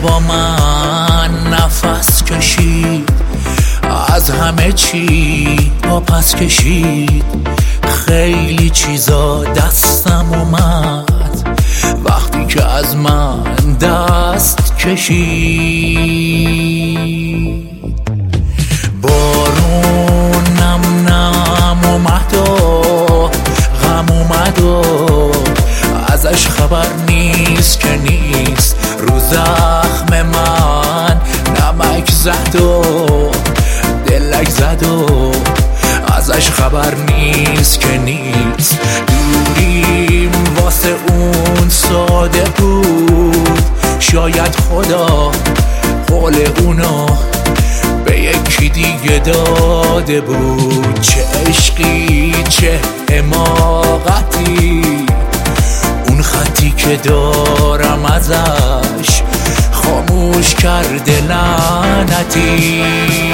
با من نفس کشید، از همه چی پا پس کشید. خیلی چیزا دستم اومد وقتی که از من دست کشید. بارون نم اومد و غم اومد و ازش خبر نیست که نیست. رو زخم من نمک زد و دلک زد و ازش خبر نیست که نیست. دوریم واسه اون ساده بود، شاید خدا قول اونو به یکی دیگه داده بود. چه عشقی چه حماقتی، اون خطی که دارم ازش خاموش کرده لعنتی.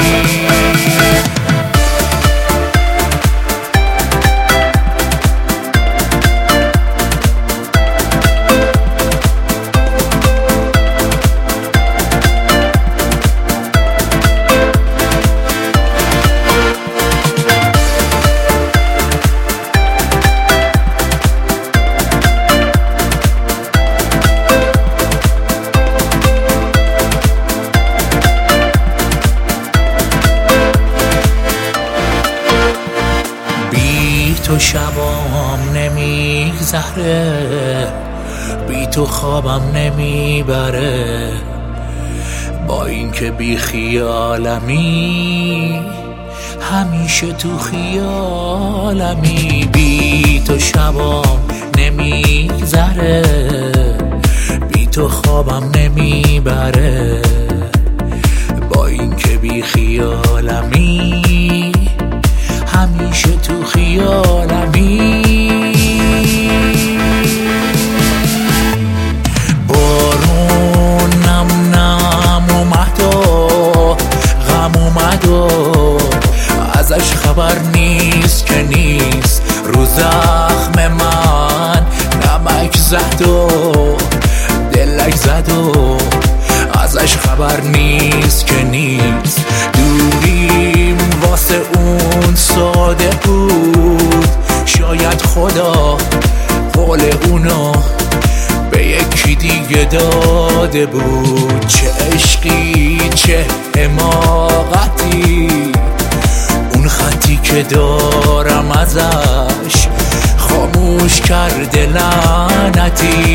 تو شبام نمیگذره، بی تو خوابم نمیبره. با اینکه بی خیالمی همیشه تو خیالمی. بی تو شبام نمیگذره، بی تو خوابم نمیبره. با اینکه بی خیالمی همیشه تو خیالمی. بارون نم اومد و غم اومد و ازش خبر نیست که نیست. رو زخم من نمک زد و دلک زد و ازش خبر نیست که نیست. دوریم واسه اون ساده بود، شاید خدا قول اونو به یکی دیگه داده بود. چه عشقی چه حماقتی، اون خطی که دارم ازش خاموش کرده لعنتی.